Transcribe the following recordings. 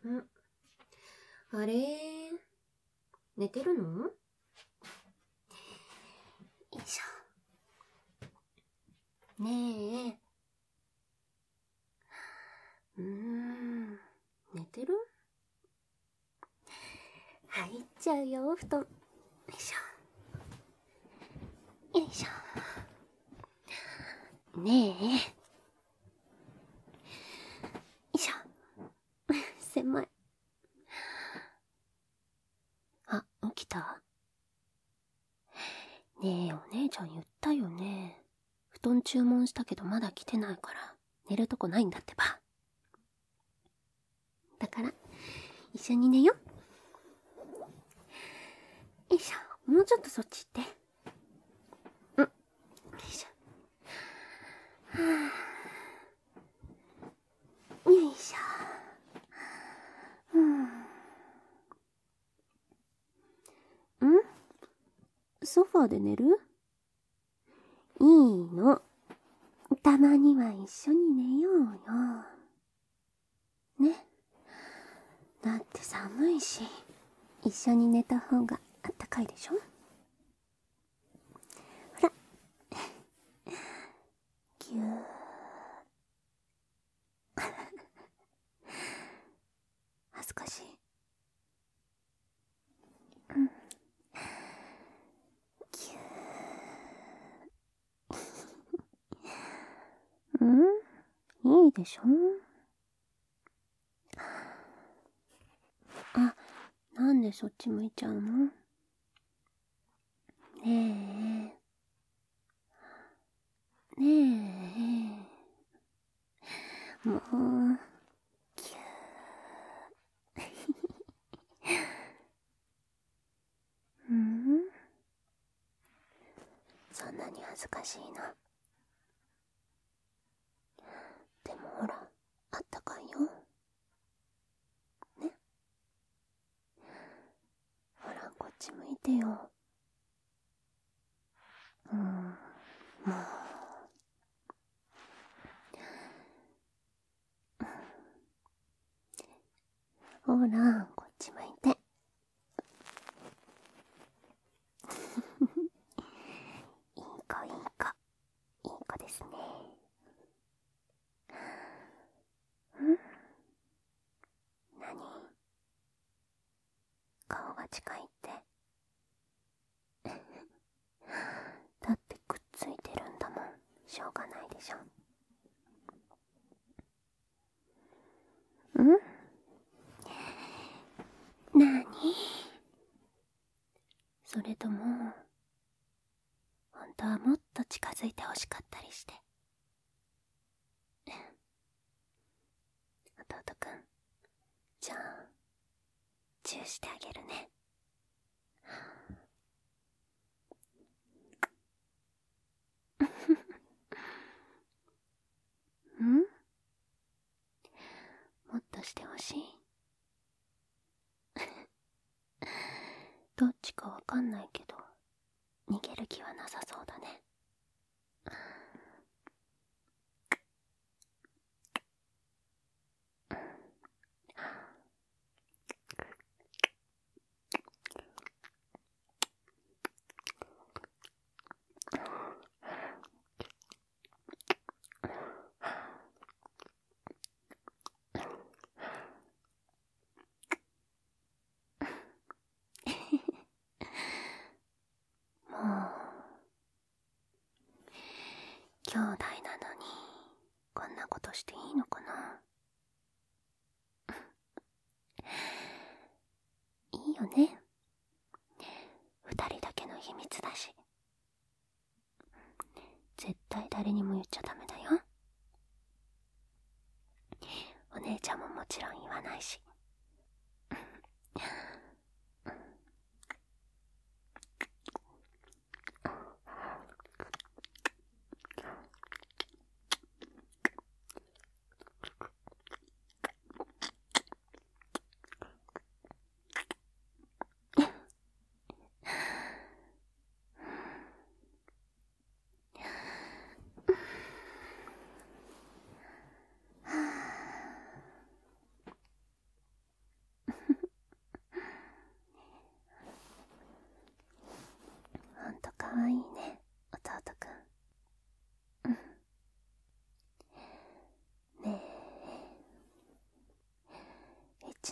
ん？あれ？寝てるの？よいしょ。ねえ。寝てる？入っちゃうよ、布団。よいしょ。よいしょ。ねえ。よいしょ。狭い。あ、起きた？ねえ、お姉ちゃん言ったよね。布団注文したけどまだ来てないから寝るとこないんだってば。だから一緒に寝よ。よいしょ。もうちょっとそっち行って。よいしょ。はあ、よいしょ。ソファーで寝る？いいの。たまには一緒に寝ようよ。ね。だって寒いし、一緒に寝た方があったかいでしょ？ほら。ぎゅー。恥ずかしい。ぎゅー。いいでしょ？あ、なんでそっち向いちゃうの？ねえ。ねえ。もう、ぎゅー。そんなに恥ずかしいの？でもほら、あったかいよ。ね。ほら、こっち向いてよ。もう。ほら、こっち向いて。いい子、いい子。いい子ですね。何？顔が近いって。だってくっついてるんだもん。しょうがないでしょ。なに？それとも、本当はもっと近づいてほしかったりして。弟くん、じゃあ、チューしてあげるね。もっとしてほしい？どっちかわかんないけど、逃げる気はなさそうだね。もう、兄弟なのに、こんなことしていいのかな？いいよね。二人だけの秘密だし。絶対誰にも言っちゃダメだよ。お姉ちゃんももちろん言わないし。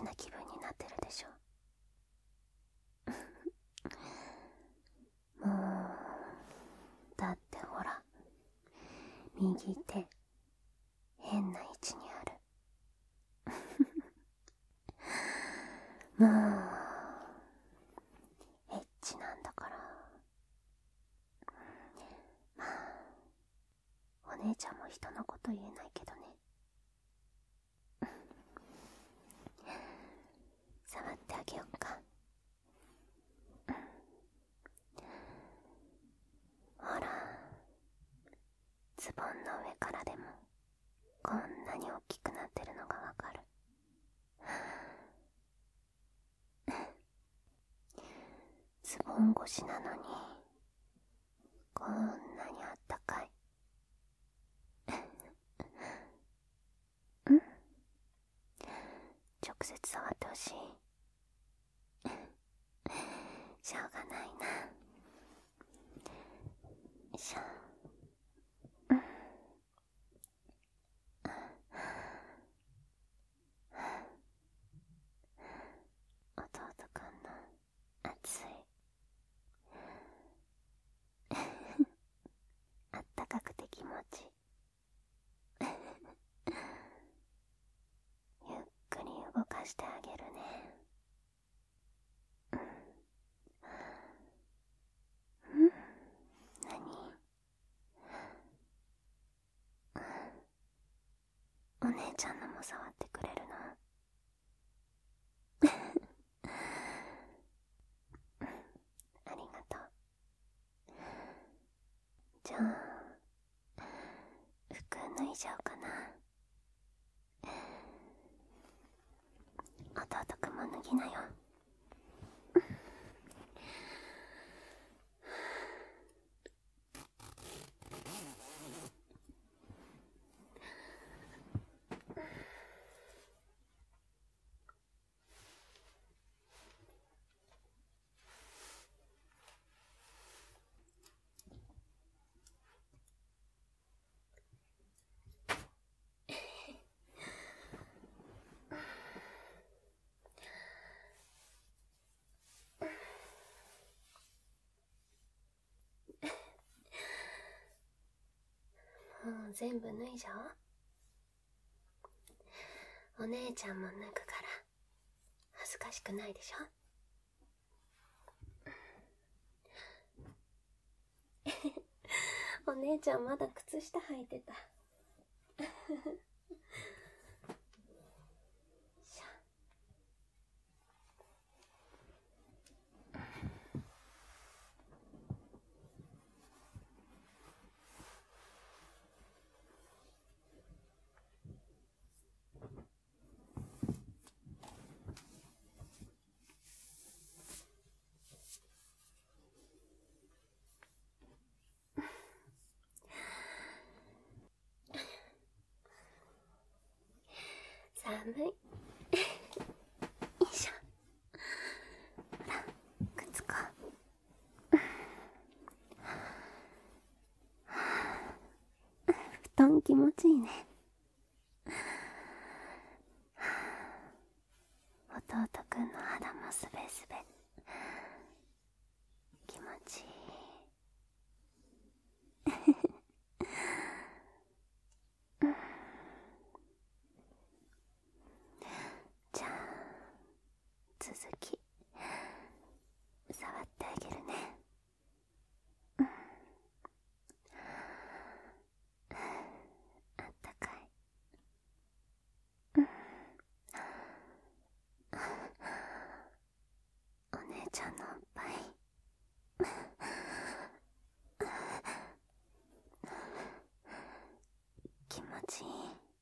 な気分になってるでしょ。もうだってほら、右手変な位置にある。もうエッチなんだから。まあお姉ちゃんも人のこと言えないけどね。触ってあげよっか。ほら、ズボンの上からでもこんなに大きくなってるのがわかる。ズボン越しなのにこんなにあったかい。直接触ってほしい。しょうがないな。よいしょ。弟くんの熱いあったかくて気持ちゆっくり動かしてあげるね。何？お姉ちゃんのも触ってくれるの？ありがとう。じゃあ服脱いじゃおうかな。弟くんも脱ぎなよ。もう全部脱いじゃおう。お姉ちゃんも脱ぐから恥ずかしくないでしょ。お姉ちゃんまだ靴下履いてた。寒い。よいしょ。ほら、くっつこう。布団気持ちいいね。弟くんの肌もすべすべ。気持ちいい。じゃあ続き触ってあげるね。あったかい。お姉ちゃんのおっぱい気持ちいい。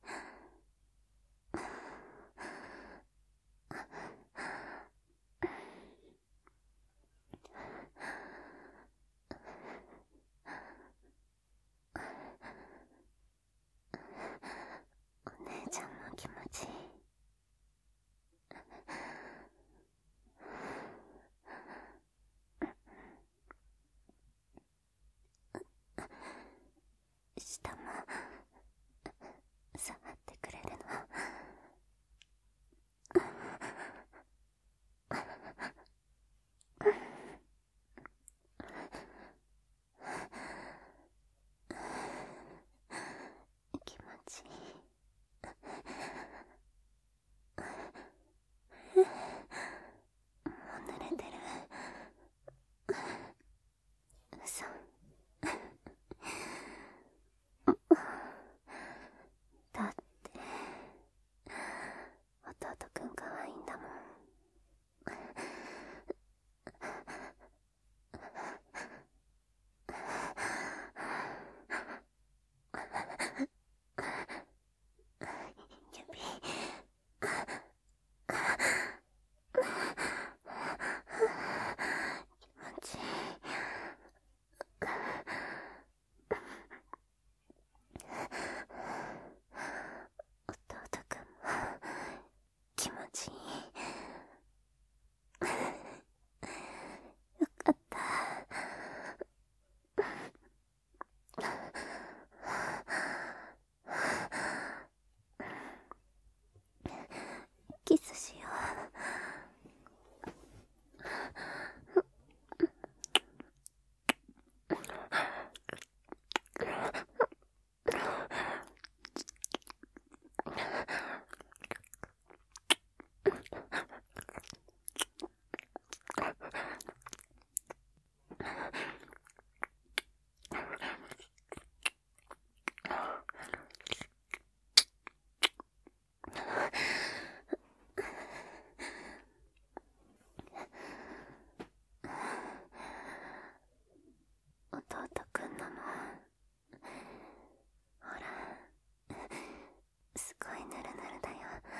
お姉ちゃんも気持ちいい。 気持ちいい。よかった。キスしよう。弟くんのもほら、すごいヌルヌルだよ。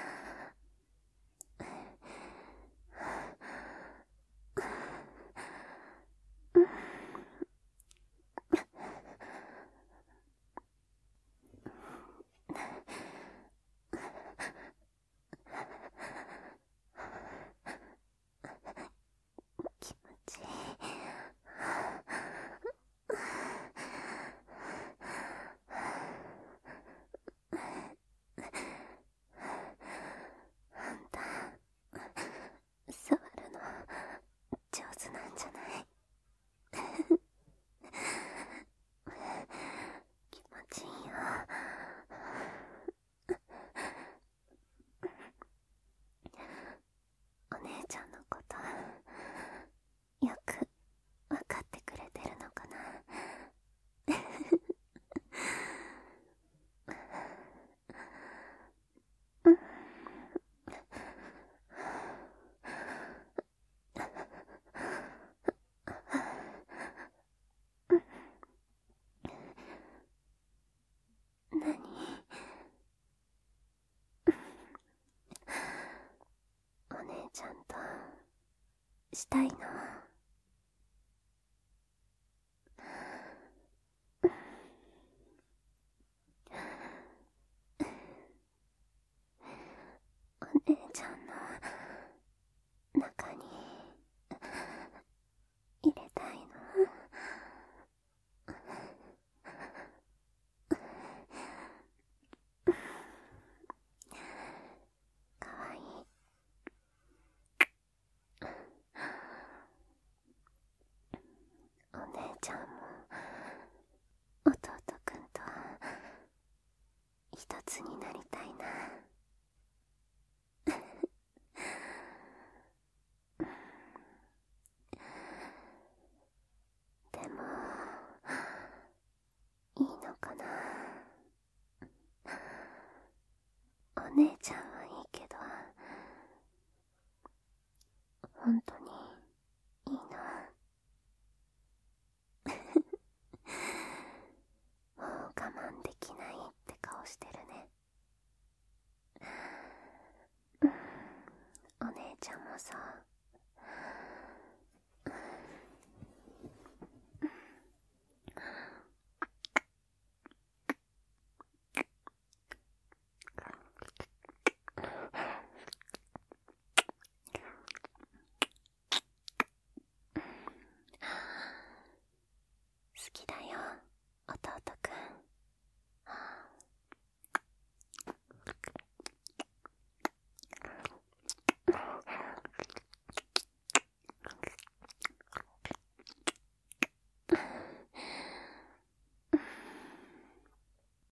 気持ちいい。あんた、触るの上手なんじゃない？気持ちいいよ。お姉ちゃんのことよくわかってくれてるのかな。何？お姉ちゃんとしたいの？お姉ちゃんの中に入れたいの？かわいい。お姉ちゃんも弟くんと一つになりたいな。でもいいのかな。お姉ちゃんはいいけど、本当にいいの？もう我慢できないって顔してるね。お姉ちゃんもさ、